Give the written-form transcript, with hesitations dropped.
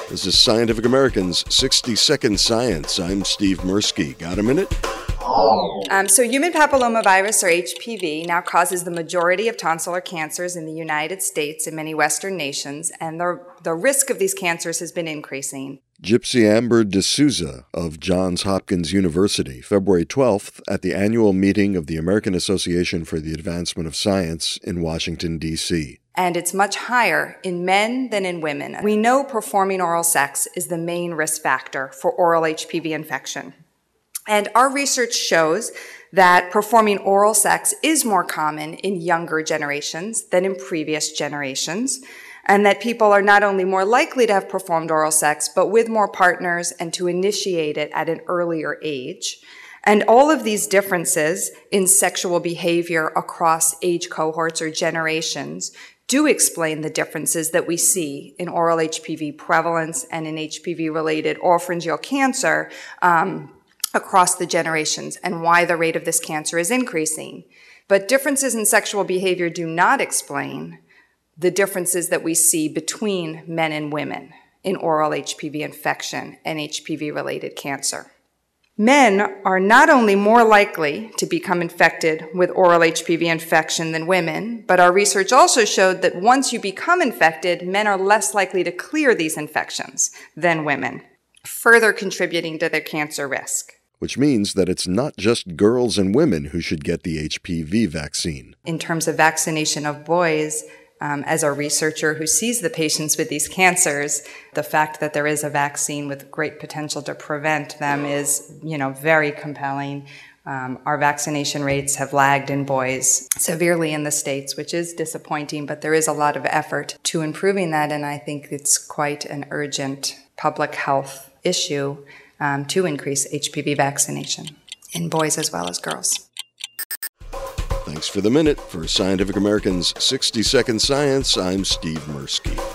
This is Scientific American's 60-Second Science. I'm Steve Mirsky. Got a minute? So human papillomavirus, or HPV, now causes the majority of tonsillar cancers in the United States and many Western nations, and the risk of these cancers has been increasing. Gypsy Amber D'Souza of Johns Hopkins University, February 12th, at the annual meeting of the American Association for the Advancement of Science in Washington, D.C. And it's much higher in men than in women. We know performing oral sex is the main risk factor for oral HPV infection. And our research shows that performing oral sex is more common in younger generations than in previous generations, and that people are not only more likely to have performed oral sex, but with more partners and to initiate it at an earlier age. And all of these differences in sexual behavior across age cohorts or generations do explain the differences that we see in oral HPV prevalence and in HPV-related oropharyngeal cancer across the generations, and why the rate of this cancer is increasing. But differences in sexual behavior do not explain the differences that we see between men and women in oral HPV infection and HPV-related cancer. Men are not only more likely to become infected with oral HPV infection than women, but our research also showed that once you become infected, men are less likely to clear these infections than women, further contributing to their cancer risk. Which means that it's not just girls and women who should get the HPV vaccine. In terms of vaccination of boys, as a researcher who sees the patients with these cancers, the fact that there is a vaccine with great potential to prevent them is, very compelling. Our vaccination rates have lagged in boys severely in the States, which is disappointing, but there is a lot of effort to improving that, and I think it's quite an urgent public health issue to increase HPV vaccination in boys as well as girls. Thanks for the minute. For Scientific American's 60-Second Science, I'm Steve Mirsky.